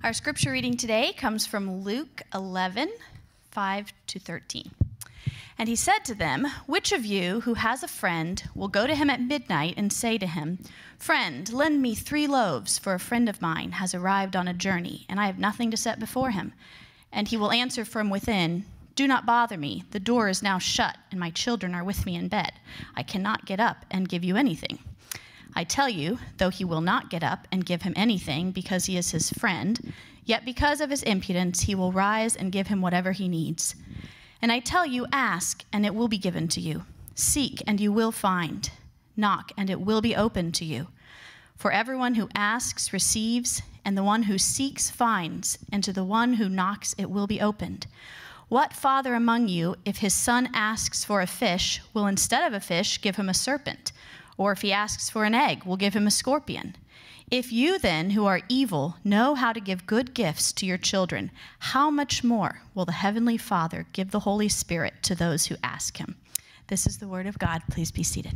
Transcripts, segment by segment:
Our scripture reading today comes from Luke 11, 5-13. And he said to them, "Which of you who has a friend will go to him at midnight and say to him, 'Friend, lend me 3 loaves, for a friend of mine has arrived on a journey, and I have nothing to set before him?' And he will answer from within, 'Do not bother me. The door is now shut, and my children are with me in bed. I cannot get up and give you anything.' I tell you, though he will not get up and give him anything because he is his friend, yet because of his impudence he will rise and give him whatever he needs. And I tell you, ask, and it will be given to you. Seek, and you will find. Knock, and it will be opened to you. For everyone who asks receives, and the one who seeks finds, and to the one who knocks it will be opened. What father among you, if his son asks for a fish, will instead of a fish give him a serpent? Or if he asks for an egg, will give him a scorpion? If you then, who are evil, know how to give good gifts to your children, how much more will the Heavenly Father give the Holy Spirit to those who ask him?" This is the word of God. Please be seated.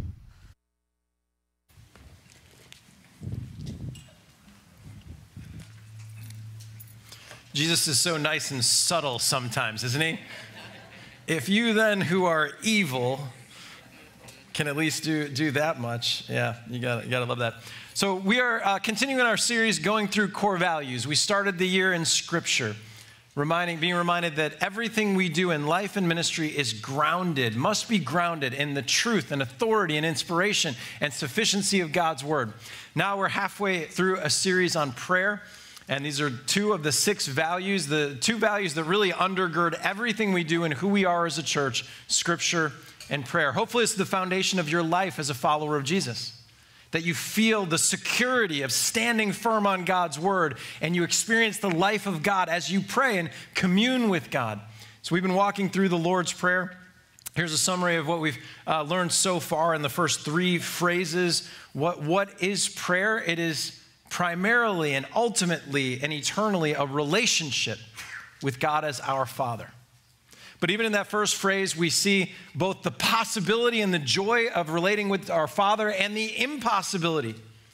Jesus is so nice and subtle sometimes, isn't he? If you then, who are evil, can at least do that much. Yeah, you gotta love that. So we are continuing our series going through core values. We started the year in Scripture, being reminded that everything we do in life and ministry is must be grounded in the truth and authority and inspiration and sufficiency of God's Word. Now we're halfway through a series on prayer, and these are 2 of the 6 values, the 2 values that really undergird everything we do and who we are as a church: Scripture and prayer. Hopefully it's the foundation of your life as a follower of Jesus, that you feel the security of standing firm on God's word and you experience the life of God as you pray and commune with God. So we've been walking through the Lord's Prayer. Here's a summary of what we've learned so far in the first 3 phrases. What is prayer? It is primarily and ultimately and eternally a relationship with God as our Father. But even in that first phrase, we see both the possibility and the joy of relating with our Father and the impossibility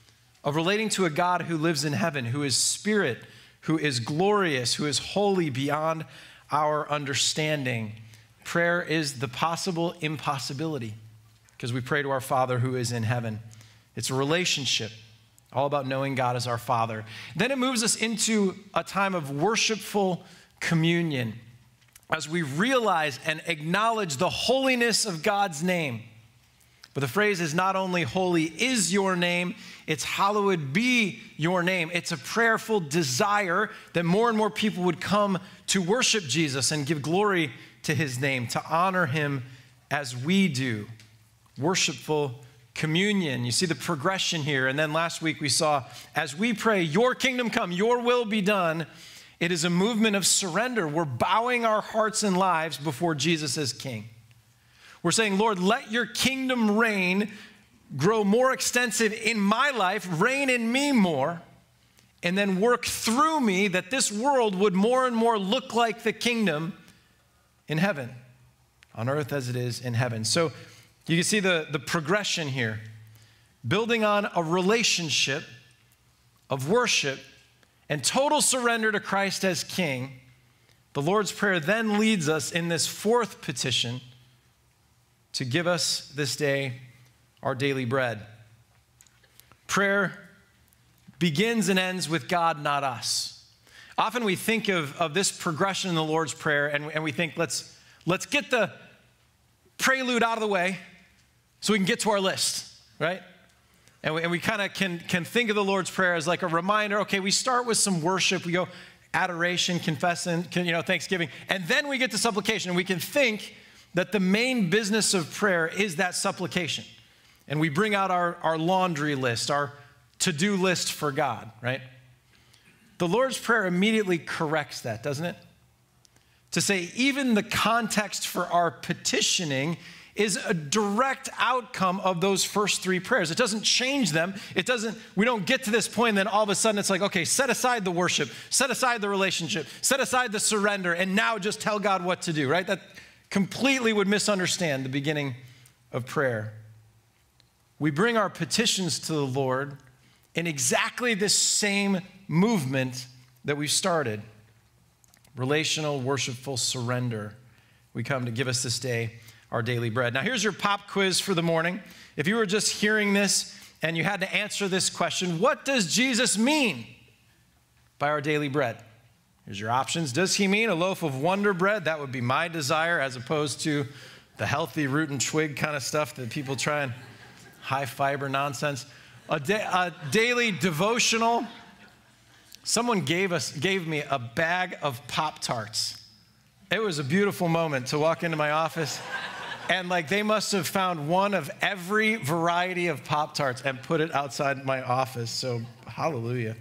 of relating to a God who lives in heaven, who is spirit, who is glorious, who is holy beyond our understanding. Prayer is the possible impossibility because we pray to our Father who is in heaven. It's a relationship, all about knowing God as our Father. Then it moves us into a time of worshipful communion, as we realize and acknowledge the holiness of God's name. But the phrase is not only holy is your name, it's hallowed be your name. It's a prayerful desire that more and more people would come to worship Jesus and give glory to his name, to honor him as we do. Worshipful communion. You see the progression here. And then last week we saw, as we pray, your kingdom come, your will be done, it is a movement of surrender. We're bowing our hearts and lives before Jesus as King. We're saying, Lord, let your kingdom reign, grow more extensive in my life, reign in me more, and then work through me that this world would more and more look like the kingdom in heaven, on earth as it is in heaven. So you can see the progression here, building on a relationship of worship and total surrender to Christ as King. The Lord's Prayer then leads us in this 4th petition to give us this day our daily bread. Prayer begins and ends with God, not us. Often we think of this progression in the Lord's Prayer and we think, let's get the prelude out of the way so we can get to our list, right? And we kind of can think of the Lord's Prayer as like a reminder. Okay, we start with some worship. We go adoration, confession, thanksgiving. And then we get to supplication. And we can think that the main business of prayer is that supplication. And we bring out our laundry list, our to-do list for God, right? The Lord's Prayer immediately corrects that, doesn't it? To say even the context for our petitioning is a direct outcome of those first 3 prayers. It doesn't change them. We don't get to this point and then all of a sudden it's like, okay, set aside the worship, set aside the relationship, set aside the surrender, and now just tell God what to do, right? That completely would misunderstand the beginning of prayer. We bring our petitions to the Lord in exactly this same movement that we've started, relational, worshipful surrender. We come to give us this day our daily bread. Now, here's your pop quiz for the morning. If you were just hearing this and you had to answer this question, what does Jesus mean by our daily bread? Here's your options. Does he mean a loaf of Wonder Bread? That would be my desire, as opposed to the healthy root and twig kind of stuff that people try and high fiber nonsense. A daily devotional. Someone gave me a bag of Pop-Tarts. It was a beautiful moment to walk into my office and they must have found one of every variety of Pop-Tarts and put it outside my office. So hallelujah.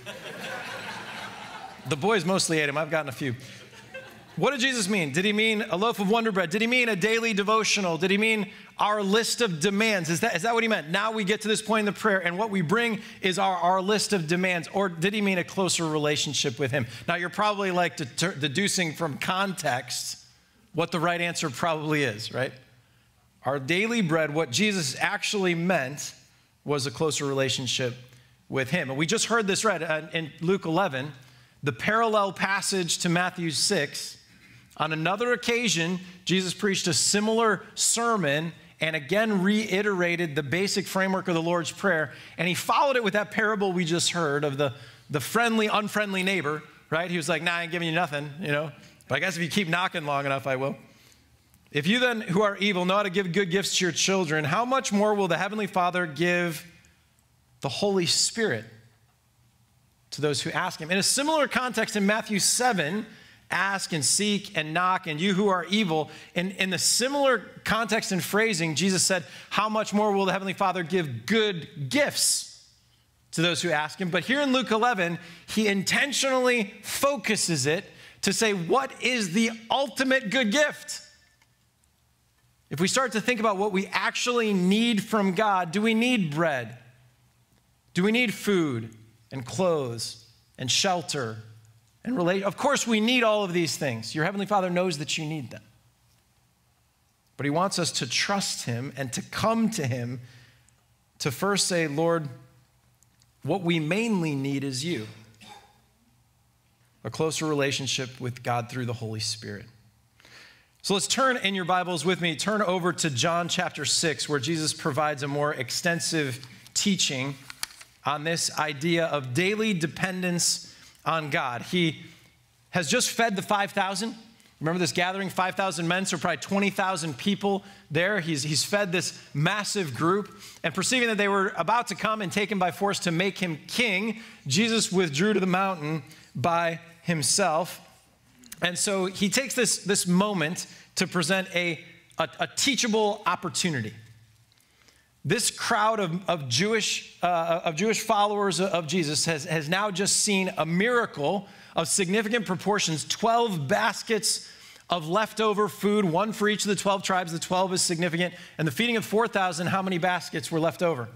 The boys mostly ate them. I've gotten a few. What did Jesus mean? Did he mean a loaf of Wonder Bread? Did he mean a daily devotional? Did he mean our list of demands? Is that what he meant? Now we get to this point in the prayer, and what we bring is our list of demands. Or did he mean a closer relationship with him? Now you're probably deducing from context what the right answer probably is, right? Our daily bread, what Jesus actually meant was a closer relationship with him. And we just heard this right in Luke 11, the parallel passage to Matthew 6. On another occasion, Jesus preached a similar sermon and again reiterated the basic framework of the Lord's Prayer. And he followed it with that parable we just heard of the friendly, unfriendly neighbor, right? He was like, nah, I ain't giving you nothing, But I guess if you keep knocking long enough, I will. If you then, who are evil, know how to give good gifts to your children, how much more will the Heavenly Father give the Holy Spirit to those who ask him? In a similar context in Matthew 7, ask and seek and knock, and you who are evil. In the similar context and phrasing, Jesus said, how much more will the Heavenly Father give good gifts to those who ask him? But here in Luke 11, he intentionally focuses it to say, what is the ultimate good gift? If we start to think about what we actually need from God, do we need bread? Do we need food and clothes and shelter? Of course, we need all of these things. Your Heavenly Father knows that you need them. But he wants us to trust him and to come to him to first say, Lord, what we mainly need is you. A closer relationship with God through the Holy Spirit. So let's turn in your Bibles with me, turn over to John chapter 6, where Jesus provides a more extensive teaching on this idea of daily dependence on God. He has just fed the 5,000. Remember this gathering, 5,000 men, so probably 20,000 people there. He's fed this massive group, and perceiving that they were about to come and take him by force to make him king, Jesus withdrew to the mountain by himself. And so he takes this moment to present a teachable opportunity. This crowd of Jewish followers of Jesus has now just seen a miracle of significant proportions, 12 baskets of leftover food, one for each of the 12 tribes. The 12 is significant. And the feeding of 4,000, how many baskets were left over?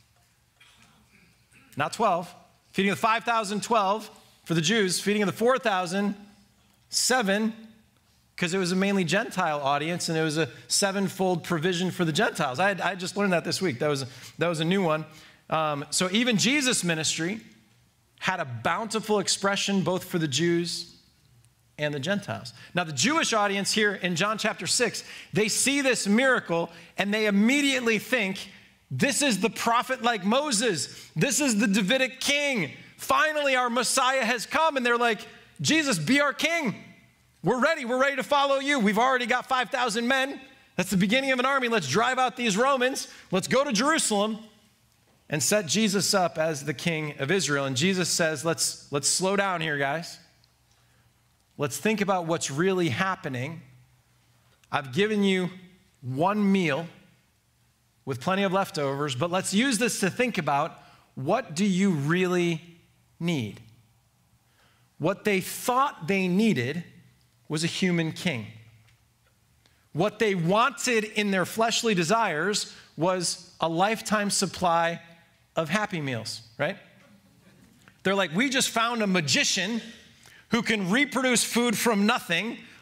Not 12. Feeding of the 5,000, 12 for the Jews. Feeding of the 4,000, 7, because it was a mainly Gentile audience, and it was a sevenfold provision for the Gentiles. I just learned that this week. That was a new one. So even Jesus' ministry had a bountiful expression both for the Jews and the Gentiles. Now, the Jewish audience here in John chapter 6, they see this miracle, and they immediately think, this is the prophet like Moses. This is the Davidic king. Finally, our Messiah has come. And they're like, Jesus, be our king. We're ready to follow you. We've already got 5,000 men. That's the beginning of an army. Let's drive out these Romans. Let's go to Jerusalem and set Jesus up as the king of Israel. And Jesus says, let's slow down here, guys. Let's think about what's really happening. I've given you one meal with plenty of leftovers, but let's use this to think about, what do you really need? What they thought they needed was a human king. What they wanted in their fleshly desires was a lifetime supply of Happy Meals, right? They're like, we just found a magician who can reproduce food from nothing.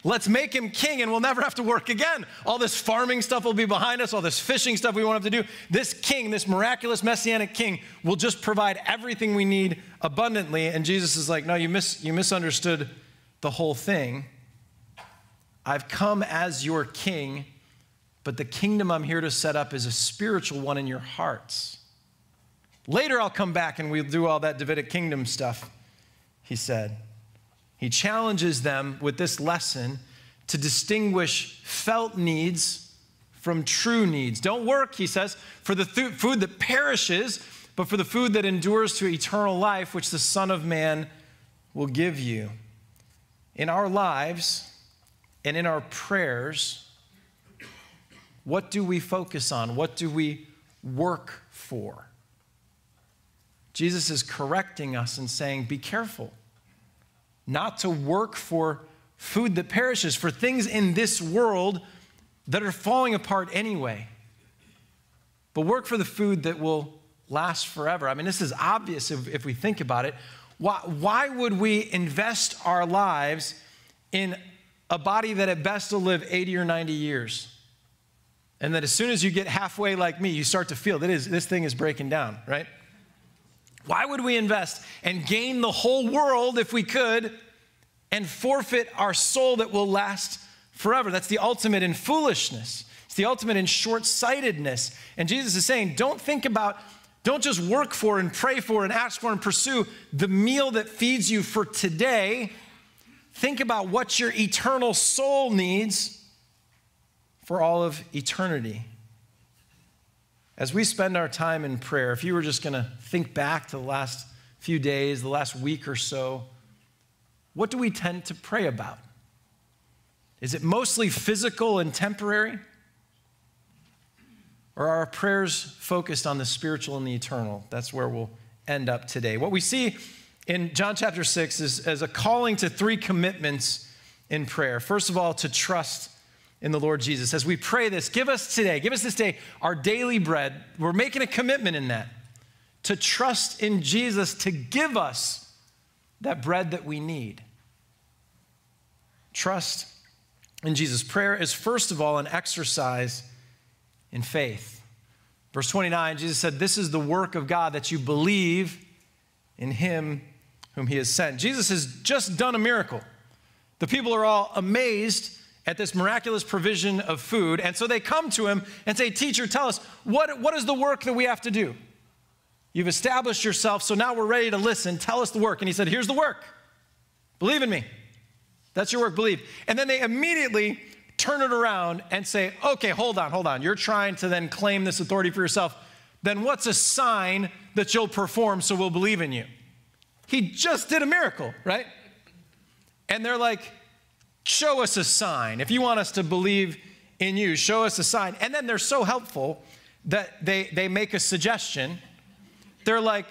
Let's make him king and we'll never have to work again. All this farming stuff will be behind us. All this fishing stuff we won't have to do. This king, this miraculous messianic king, will just provide everything we need abundantly. And Jesus is like, no, you misunderstood the whole thing. I've come as your king, but the kingdom I'm here to set up is a spiritual one in your hearts. Later I'll come back and we'll do all that Davidic kingdom stuff, he said. He challenges them with this lesson to distinguish felt needs from true needs. Don't work, he says, for the food that perishes, but for the food that endures to eternal life, which the Son of Man will give you. In our lives and in our prayers, what do we focus on? What do we work for? Jesus is correcting us and saying, be careful not to work for food that perishes, for things in this world that are falling apart anyway, but work for the food that will last forever. I mean, this is obvious if we think about it. Why would we invest our lives in a body that at best will live 80 or 90 years? And that as soon as you get halfway like me, you start to feel that this thing is breaking down, right? Why would we invest and gain the whole world if we could and forfeit our soul that will last forever? That's the ultimate in foolishness. It's the ultimate in short-sightedness. And Jesus is saying, don't just work for and pray for and ask for and pursue the meal that feeds you for today. Think about what your eternal soul needs for all of eternity. As we spend our time in prayer, if you were just going to think back to the last few days, the last week or so, what do we tend to pray about? Is it mostly physical and temporary? Or are our prayers focused on the spiritual and the eternal? That's where we'll end up today. What we see in John chapter 6 is as a calling to 3 commitments in prayer. First of all, to trust in the Lord Jesus. As we pray this, give us this day our daily bread. We're making a commitment in that to trust in Jesus to give us that bread that we need. Trust in Jesus. Prayer is first of all an exercise in faith. Verse 29, Jesus said, this is the work of God, that you believe in him whom he has sent. Jesus has just done a miracle. The people are all amazed at this miraculous provision of food. And so they come to him and say, teacher, tell us, what is the work that we have to do? You've established yourself, so now we're ready to listen. Tell us the work. And he said, here's the work. Believe in me. That's your work, believe. And then they immediately turn it around and say, okay, hold on. You're trying to then claim this authority for yourself. Then what's a sign that you'll perform so we'll believe in you? He just did a miracle, right? And they're like, show us a sign. If you want us to believe in you, show us a sign. And then they're so helpful that they make a suggestion. They're like,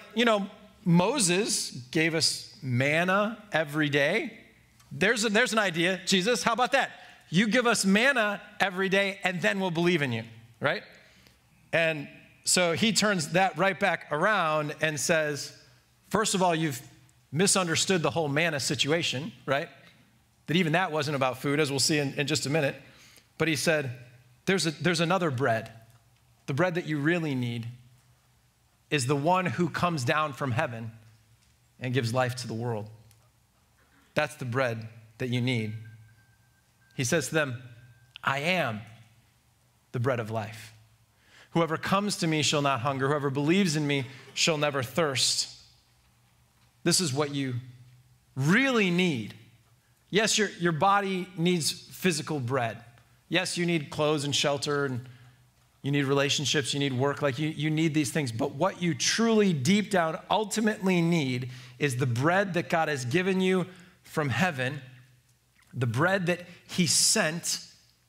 Moses gave us manna every day. There's an idea. Jesus, how about that? You give us manna every day and then we'll believe in you, right? And so he turns that right back around and says, first of all, you've misunderstood the whole manna situation, right? That even that wasn't about food, as we'll see in just a minute. But he said, there's another bread. The bread that you really need is the one who comes down from heaven and gives life to the world. That's the bread that you need. He says to them, I am the bread of life. Whoever comes to me shall not hunger. Whoever believes in me shall never thirst. This is what you really need. Yes, your body needs physical bread. Yes, you need clothes and shelter, and you need relationships, you need work, like you need these things. But what you truly deep down ultimately need is the bread that God has given you from heaven, the bread that he sent.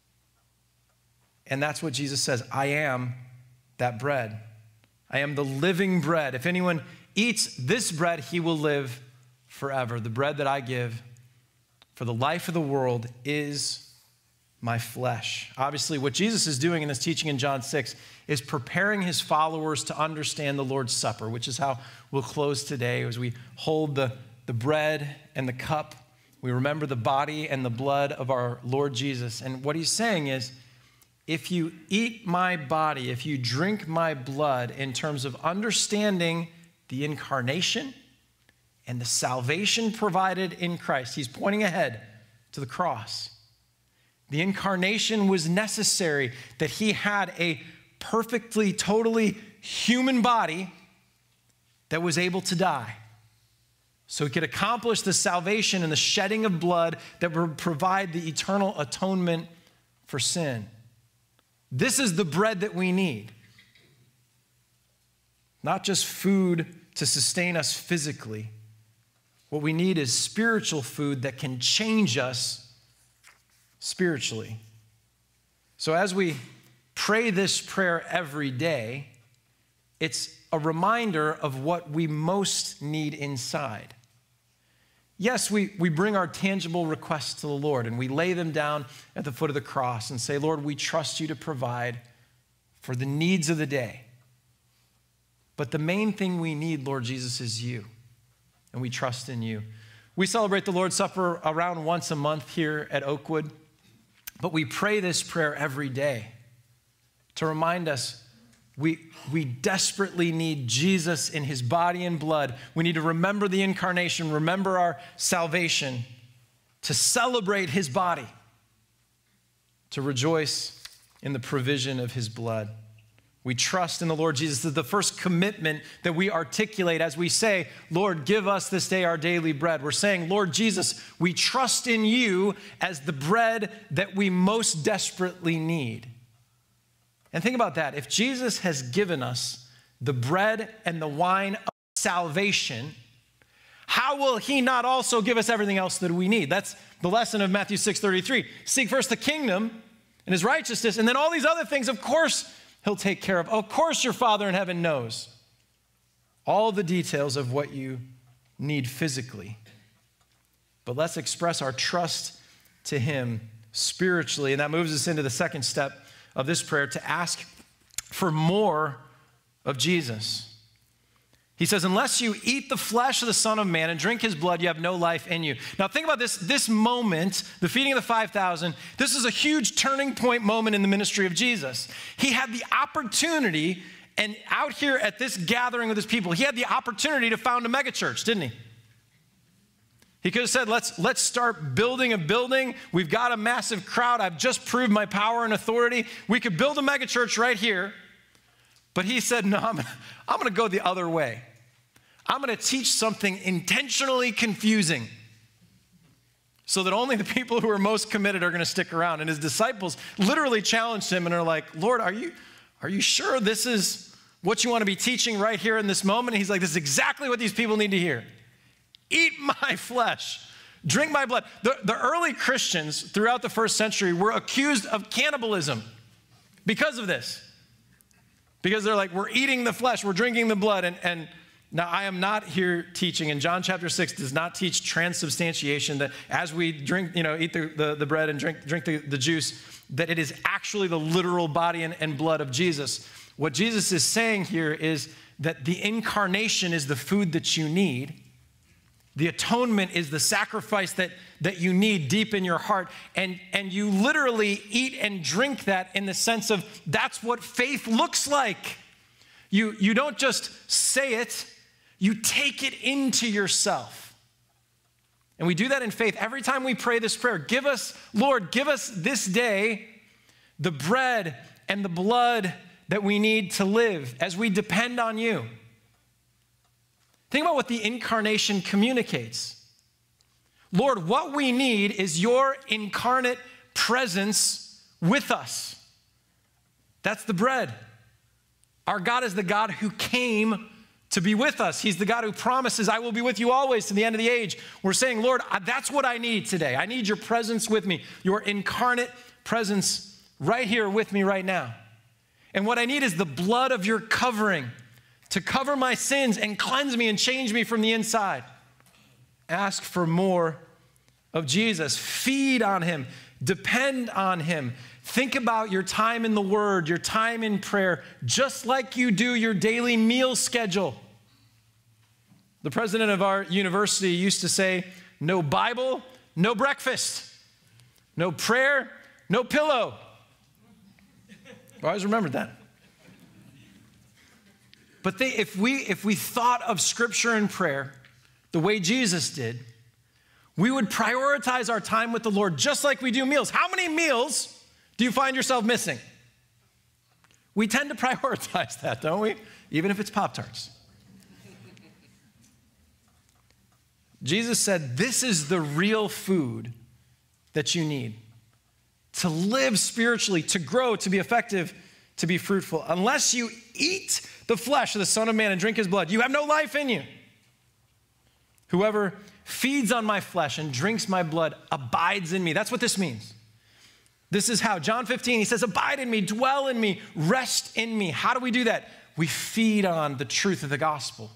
And that's what Jesus says, I am that bread. I am the living bread. If anyone eats this bread, he will live forever. The bread that I give for the life of the world is my flesh. Obviously, what Jesus is doing in this teaching in John 6 is preparing his followers to understand the Lord's Supper, which is how we'll close today as we hold the bread and the cup We remember the body and the blood of our Lord Jesus. And what he's saying is, if you eat my body, if you drink my blood in terms of understanding the incarnation and the salvation provided in Christ, he's pointing ahead to the cross. The incarnation was necessary, that he had a perfectly, totally human body that was able to die. So he could accomplish the salvation and the shedding of blood that would provide the eternal atonement for sin. This is the bread that we need. Not just food to sustain us physically. What we need is spiritual food that can change us spiritually. So as we pray this prayer every day, it's a reminder of what we most need inside. Yes, we bring our tangible requests to the Lord and we lay them down at the foot of the cross and say, Lord, we trust you to provide for the needs of the day. But the main thing we need, Lord Jesus, is you, and we trust in you. We celebrate the Lord's Supper around once a month here at Oakwood, but we pray this prayer every day to remind us we desperately need Jesus in his body and blood. We need to remember the incarnation, remember our salvation, to celebrate his body, to rejoice in the provision of his blood. We trust in the Lord Jesus. That the first commitment that we articulate as we say, Lord, give us this day our daily bread. We're saying, Lord Jesus, we trust in you as the bread that we most desperately need. And think about that. If Jesus has given us the bread and the wine of salvation, how will he not also give us everything else that we need? That's the lesson of Matthew 6:33. Seek first the kingdom and his righteousness, and then all these other things, of course, he'll take care of. Of course, your Father in heaven knows all the details of what you need physically. But let's express our trust to him spiritually, and that moves us into the second step of this prayer, to ask for more of Jesus. He says, unless you eat the flesh of the Son of Man and drink his blood, you have no life in you. Now think about this moment, the feeding of the 5,000, this is a huge turning point moment in the ministry of Jesus. He had the opportunity, and out here at this gathering with his people, he had the opportunity to found a megachurch, didn't he? He could have said, let's start building a building. We've got a massive crowd. I've just proved my power and authority. We could build a megachurch right here. But he said, no, I'm going to go the other way. I'm going to teach something intentionally confusing so that only the people who are most committed are going to stick around. And his disciples literally challenged him and are like, Lord, are you sure this is what you want to be teaching right here in this moment? And he's like, this is exactly what these people need to hear. Eat my flesh, drink my blood. The early Christians throughout the first century were accused of cannibalism because of this. Because they're like, we're eating the flesh, we're drinking the blood. And now I am not here teaching, and John chapter 6 does not teach transubstantiation, that as we drink, eat the bread and drink the juice, that it is actually the literal body and blood of Jesus. What Jesus is saying here is that the incarnation is the food that you need. The atonement is the sacrifice that you need deep in your heart. And you literally eat and drink that in the sense of that's what faith looks like. You don't just say it, you take it into yourself. And we do that in faith. Every time we pray this prayer, Lord, give us this day the bread and the blood that we need to live as we depend on you. Think about what the incarnation communicates. Lord, what we need is your incarnate presence with us. That's the bread. Our God is the God who came to be with us. He's the God who promises, I will be with you always to the end of the age. We're saying, Lord, that's what I need today. I need your presence with me, your incarnate presence right here with me right now. And what I need is the blood of your covering to cover my sins and cleanse me and change me from the inside. Ask for more of Jesus. Feed on him. Depend on him. Think about your time in the Word, your time in prayer, just like you do your daily meal schedule. The president of our university used to say, no Bible, no breakfast, no prayer, no pillow. I've always remembered that. But if we thought of Scripture and prayer the way Jesus did, we would prioritize our time with the Lord just like we do meals. How many meals do you find yourself missing? We tend to prioritize that, don't we? Even if it's Pop-Tarts. Jesus said, this is the real food that you need to live spiritually, to grow, to be effective, to be fruitful. Unless you eat the flesh of the Son of Man and drink his blood, you have no life in you. Whoever feeds on my flesh and drinks my blood abides in me. That's what this means. This is how. John 15, he says, abide in me, dwell in me, rest in me. How do we do that? We feed on the truth of the gospel.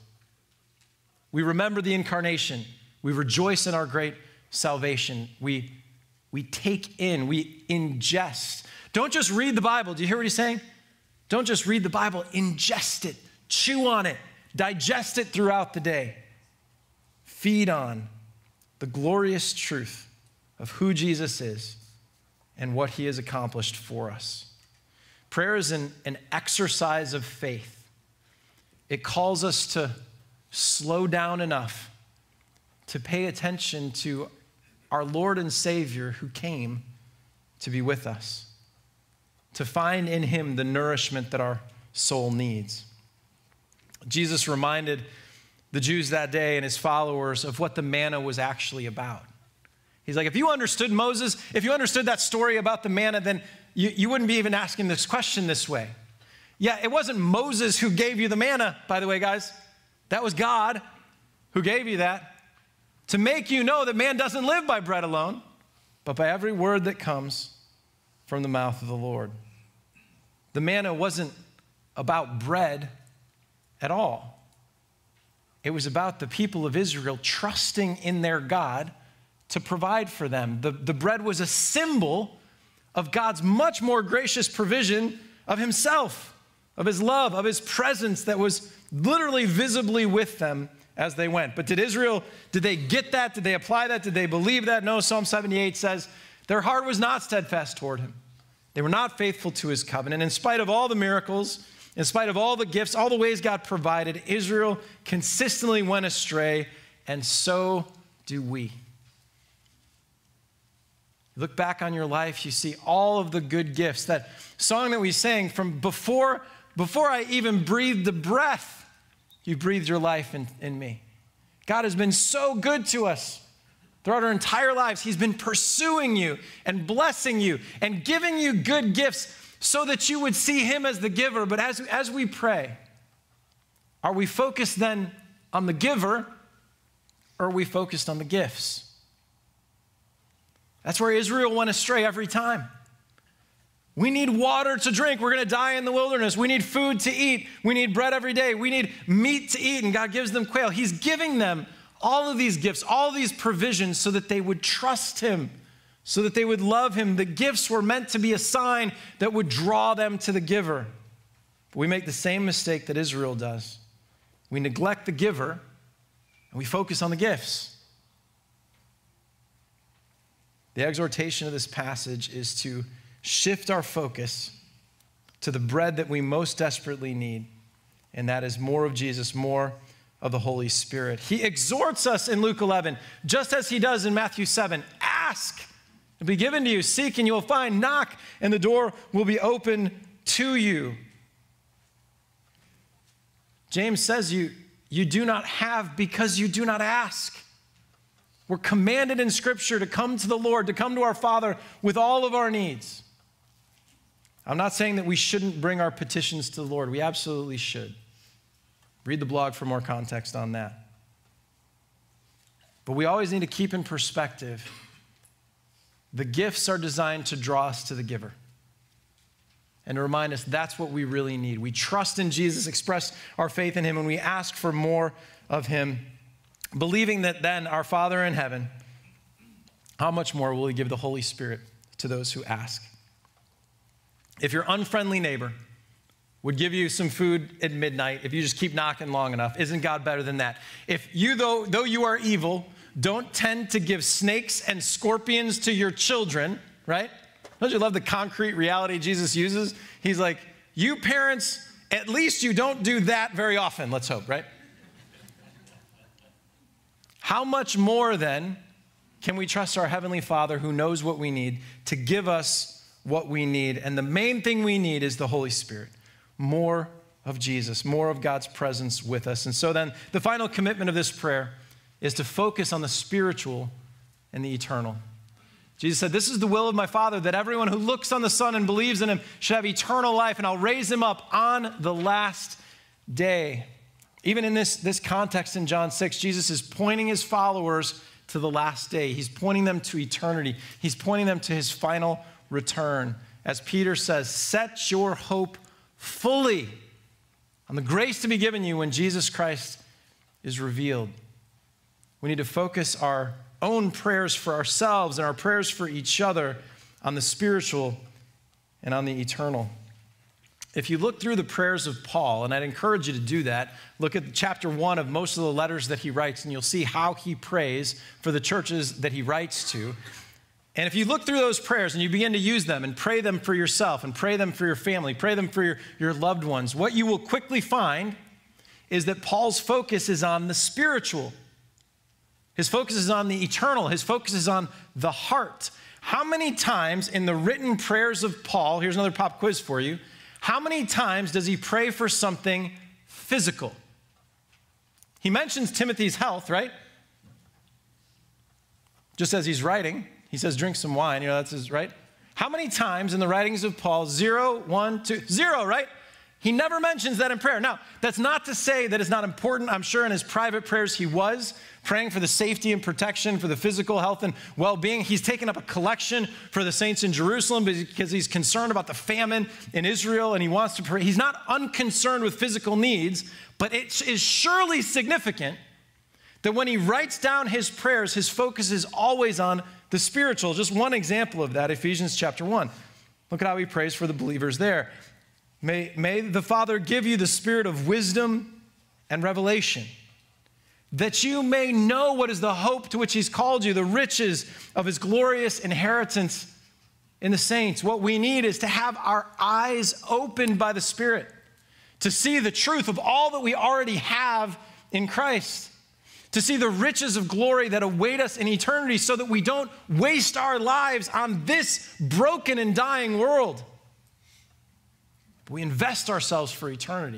We remember the incarnation. We rejoice in our great salvation. We take in, we ingest. Don't just read the Bible. Do you hear what he's saying? Don't just read the Bible, ingest it, chew on it, digest it throughout the day. Feed on the glorious truth of who Jesus is and what he has accomplished for us. Prayer is an exercise of faith. It calls us to slow down enough to pay attention to our Lord and Savior who came to be with us, to find in him the nourishment that our soul needs. Jesus reminded the Jews that day and his followers of what the manna was actually about. He's like, if you understood Moses, if you understood that story about the manna, then you wouldn't be even asking this question this way. Yeah, it wasn't Moses who gave you the manna, by the way, guys. That was God who gave you that to make you know that man doesn't live by bread alone, but by every word that comes from the mouth of the Lord. The manna wasn't about bread at all. It was about the people of Israel trusting in their God to provide for them. The bread was a symbol of God's much more gracious provision of himself, of his love, of his presence that was literally visibly with them as they went. But did they get that? Did they apply that? Did they believe that? No, Psalm 78 says, their heart was not steadfast toward him. They were not faithful to his covenant. In spite of all the miracles, in spite of all the gifts, all the ways God provided, Israel consistently went astray, and so do we. You look back on your life, you see all of the good gifts. That song that we sang from before I even breathed the breath, you breathed your life in me. God has been so good to us throughout our entire lives. He's been pursuing you and blessing you and giving you good gifts so that you would see him as the giver. But as we pray, are we focused then on the giver, or are we focused on the gifts? That's where Israel went astray every time. We need water to drink. We're going to die in the wilderness. We need food to eat. We need bread every day. We need meat to eat, and God gives them quail. He's giving them all of these gifts, all these provisions so that they would trust him, so that they would love him. The gifts were meant to be a sign that would draw them to the giver. But we make the same mistake that Israel does. We neglect the giver, and we focus on the gifts. The exhortation of this passage is to shift our focus to the bread that we most desperately need, and that is more of Jesus, more of the Holy Spirit. He exhorts us in Luke 11, just as he does in Matthew 7. Ask, it'll be given to you. Seek, and you will find. Knock, and the door will be open to you. James says you do not have because you do not ask. We're commanded in Scripture to come to the Lord, to come to our Father with all of our needs. I'm not saying that we shouldn't bring our petitions to the Lord. We absolutely should. Read the blog for more context on that. But we always need to keep in perspective, the gifts are designed to draw us to the giver and to remind us that's what we really need. We trust in Jesus, express our faith in him, and we ask for more of him, believing that then our Father in heaven, how much more will he give the Holy Spirit to those who ask? If your unfriendly neighbor would give you some food at midnight if you just keep knocking long enough, isn't God better than that? If you, though you are evil, don't tend to give snakes and scorpions to your children, right? Don't you love the concrete reality Jesus uses? He's like, you parents, at least you don't do that very often, let's hope, right? How much more then can we trust our Heavenly Father who knows what we need to give us what we need? And the main thing we need is the Holy Spirit. More of Jesus, more of God's presence with us. And so then the final commitment of this prayer is to focus on the spiritual and the eternal. Jesus said, this is the will of my Father, that everyone who looks on the Son and believes in him should have eternal life, and I'll raise him up on the last day. Even in this context in John 6, Jesus is pointing his followers to the last day. He's pointing them to eternity. He's pointing them to his final return. As Peter says, set your hope fully on the grace to be given you when Jesus Christ is revealed. We need to focus our own prayers for ourselves and our prayers for each other on the spiritual and on the eternal. If you look through the prayers of Paul, and I'd encourage you to do that, look at chapter 1 of most of the letters that he writes, and you'll see how he prays for the churches that he writes to. And if you look through those prayers and you begin to use them and pray them for yourself and pray them for your family, pray them for your loved ones, what you will quickly find is that Paul's focus is on the spiritual. His focus is on the eternal. His focus is on the heart. How many times in the written prayers of Paul, here's another pop quiz for you, how many times does he pray for something physical? He mentions Timothy's health, right? Just as he's writing, he says, drink some wine, that's his, right? How many times in the writings of Paul, 0, 1, 2, 0, right? He never mentions that in prayer. Now, that's not to say that it's not important. I'm sure in his private prayers he was praying for the safety and protection, for the physical health and well-being. He's taken up a collection for the saints in Jerusalem because he's concerned about the famine in Israel and he wants to pray. He's not unconcerned with physical needs, but it is surely significant that when he writes down his prayers, his focus is always on the spiritual. Just one example of that, Ephesians chapter 1. Look at how he prays for the believers there. May the Father give you the spirit of wisdom and revelation, that you may know what is the hope to which he's called you, the riches of his glorious inheritance in the saints. What we need is to have our eyes opened by the Spirit, to see the truth of all that we already have in Christ, to see the riches of glory that await us in eternity so that we don't waste our lives on this broken and dying world. We invest ourselves for eternity.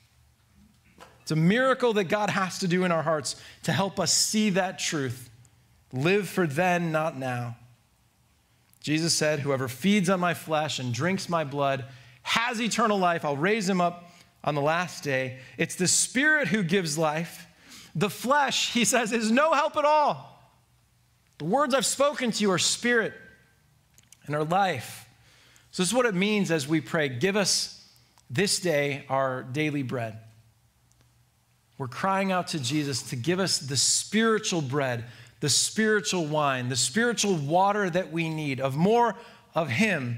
It's a miracle that God has to do in our hearts to help us see that truth. Live for then, not now. Jesus said, whoever feeds on my flesh and drinks my blood has eternal life. I'll raise him up on the last day. It's the Spirit who gives life. The flesh, he says, is no help at all. The words I've spoken to you are spirit and are life. So this is what it means as we pray, give us this day our daily bread. We're crying out to Jesus to give us the spiritual bread, the spiritual wine, the spiritual water that we need, of more of him,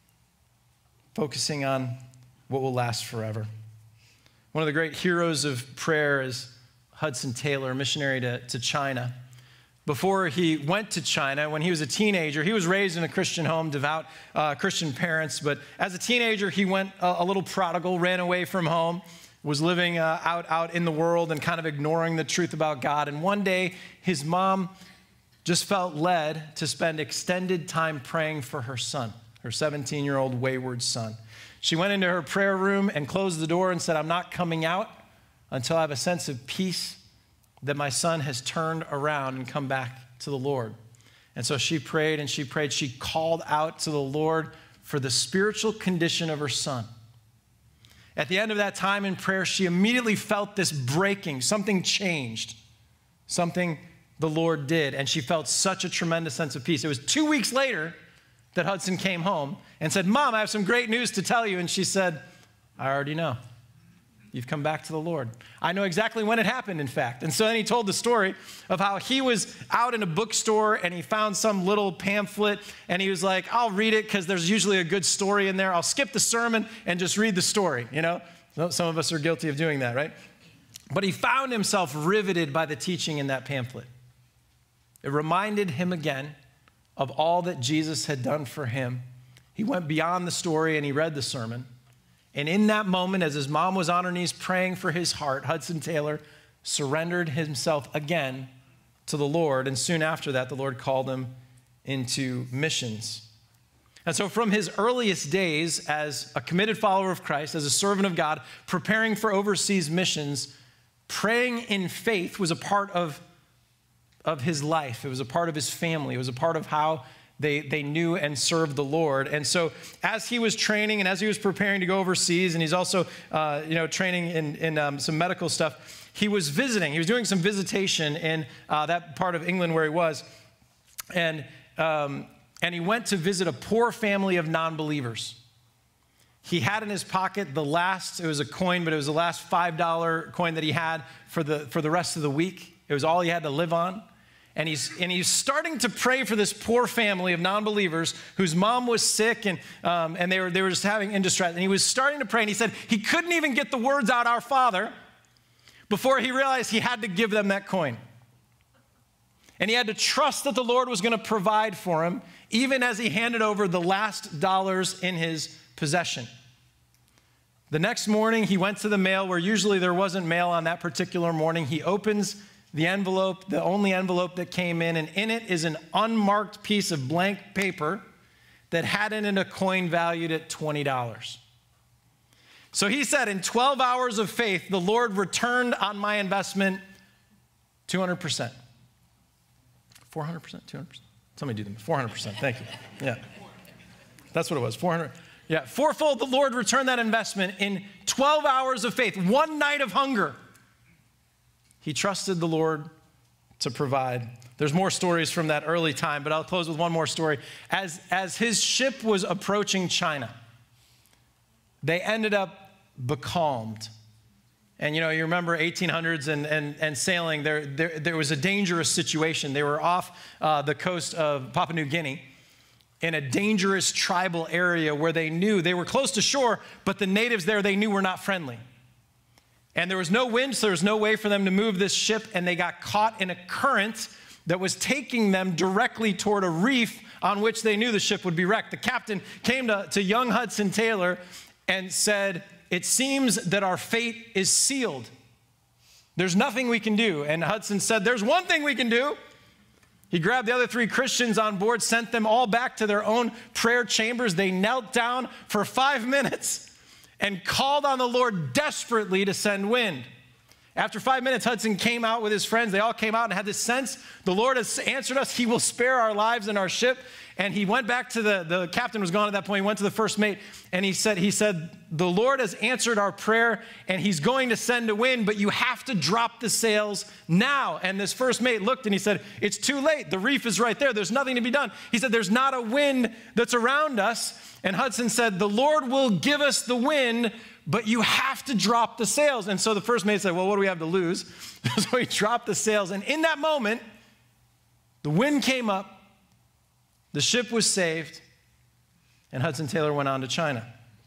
focusing on what will last forever. One of the great heroes of prayer is Hudson Taylor, missionary to China. Before he went to China, when he was a teenager, he was raised in a Christian home, devout Christian parents, but as a teenager, he went a little prodigal, ran away from home, was living out in the world and kind of ignoring the truth about God. And one day, his mom just felt led to spend extended time praying for her son, her 17-year-old wayward son. She went into her prayer room and closed the door and said, I'm not coming out until I have a sense of peace that my son has turned around and come back to the Lord. And so she prayed and she prayed. She called out to the Lord for the spiritual condition of her son. At the end of that time in prayer, she immediately felt this breaking. Something changed. Something the Lord did. And she felt such a tremendous sense of peace. It was 2 weeks later that Hudson came home and said, Mom, I have some great news to tell you. And she said, I already know. You've come back to the Lord. I know exactly when it happened, in fact. And so then he told the story of how he was out in a bookstore and he found some little pamphlet and he was like, I'll read it because there's usually a good story in there. I'll skip the sermon and just read the story, Some of us are guilty of doing that, right? But he found himself riveted by the teaching in that pamphlet. It reminded him again of all that Jesus had done for him. He went beyond the story and he read the sermon. And in that moment, as his mom was on her knees praying for his heart, Hudson Taylor surrendered himself again to the Lord. And soon after that, the Lord called him into missions. And so from his earliest days as a committed follower of Christ, as a servant of God, preparing for overseas missions, praying in faith was a part of his life. It was a part of his family. It was a part of how they knew and served the Lord. And so as he was training and as he was preparing to go overseas, and he's also training in some medical stuff, he was visiting. He was doing some visitation in that part of England where he was. And he went to visit a poor family of non-believers. He had in his pocket it was a coin, but it was the last $5 coin that he had for the rest of the week. It was all he had to live on. And he's starting to pray for this poor family of non-believers whose mom was sick and they were just having in distress. And he was starting to pray, and he said he couldn't even get the words out, "Our Father," before he realized he had to give them that coin. And he had to trust that the Lord was going to provide for him, even as he handed over the last dollars in his possession. The next morning, he went to the mail where usually there wasn't mail on that particular morning. He opens the envelope, the only envelope that came in, and in it is an unmarked piece of blank paper that had in it a coin valued at $20. So he said, in 12 hours of faith, the Lord returned on my investment 200%. 400%, 200%. Somebody do them. 400%. Thank you. Yeah. That's what it was. 400. Yeah. Fourfold, the Lord returned that investment in 12 hours of faith, one night of hunger. He trusted the Lord to provide. There's more stories from that early time, but I'll close with one more story. As his ship was approaching China, they ended up becalmed. And you remember 1800s and sailing, there was a dangerous situation. They were off the coast of Papua New Guinea in a dangerous tribal area where they knew they were close to shore, but the natives there they knew were not friendly. And there was no wind, so there was no way for them to move this ship, and they got caught in a current that was taking them directly toward a reef on which they knew the ship would be wrecked. The captain came to young Hudson Taylor and said, "It seems that our fate is sealed. There's nothing we can do." And Hudson said, "There's one thing we can do." He grabbed the other 3 Christians on board, sent them all back to their own prayer chambers. They knelt down for 5 minutes and called on the Lord desperately to send wind. After 5 minutes, Hudson came out with his friends. They all came out and had this sense, the Lord has answered us. He will spare our lives and our ship. And he went back to the captain was gone at that point. He went to the first mate, and he said, "The Lord has answered our prayer, and he's going to send a wind, but you have to drop the sails now." And this first mate looked, and he said, "It's too late. The reef is right there. There's nothing to be done." He said, "There's not a wind that's around us." And Hudson said, "The Lord will give us the wind, but you have to drop the sails." And so the first mate said, "Well, what do we have to lose?" So he dropped the sails. And in that moment, the wind came up, the ship was saved, and Hudson Taylor went on to China.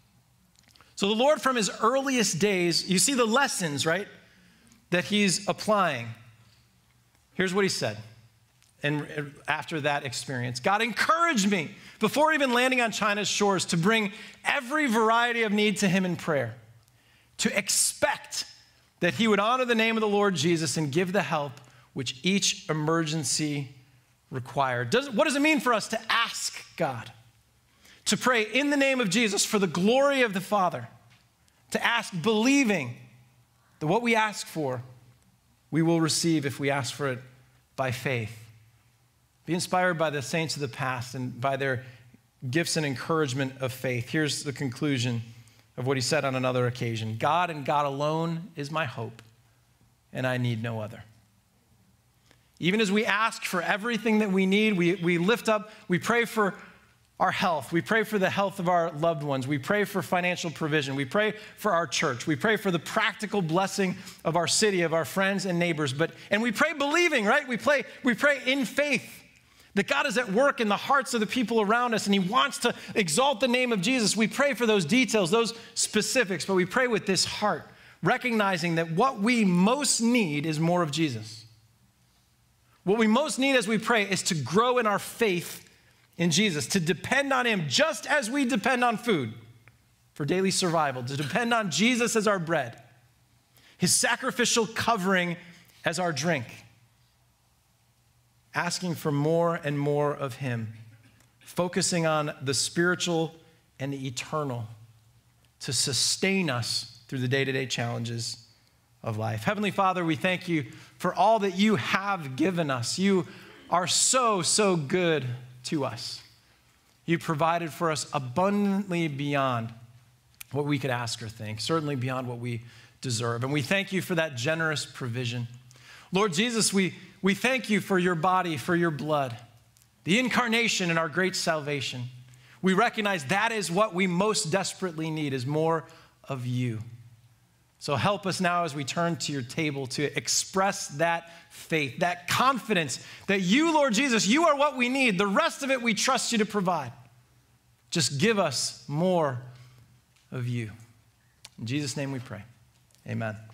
So the Lord, from his earliest days, you see the lessons, right, that he's applying. Here's what he said. And after that experience, "God encouraged me before even landing on China's shores to bring every variety of need to him in prayer, to expect that he would honor the name of the Lord Jesus and give the help which each emergency required." What does it mean for us to ask God? To pray in the name of Jesus for the glory of the Father, to ask believing that what we ask for, we will receive if we ask for it by faith. Be inspired by the saints of the past and by their gifts and encouragement of faith. Here's the conclusion of what he said on another occasion. "God and God alone is my hope, and I need no other." Even as we ask for everything that we need, we lift up, we pray for our health. We pray for the health of our loved ones. We pray for financial provision. We pray for our church. We pray for the practical blessing of our city, of our friends and neighbors. And we pray believing, right? We pray in faith that God is at work in the hearts of the people around us, and he wants to exalt the name of Jesus. We pray for those details, those specifics, but we pray with this heart, recognizing that what we most need is more of Jesus. What we most need as we pray is to grow in our faith in Jesus, to depend on him just as we depend on food for daily survival, to depend on Jesus as our bread, his sacrificial covering as our drink, asking for more and more of him, focusing on the spiritual and the eternal to sustain us through the day-to-day challenges of life. Heavenly Father, we thank you for all that you have given us. You are so, so good to us. You provided for us abundantly beyond what we could ask or think, certainly beyond what we deserve. And we thank you for that generous provision. Lord Jesus, we thank you for your body, for your blood, the incarnation and our great salvation. We recognize that is what we most desperately need, is more of you. So help us now as we turn to your table to express that faith, that confidence that you, Lord Jesus, you are what we need. The rest of it we trust you to provide. Just give us more of you. In Jesus' name we pray. Amen.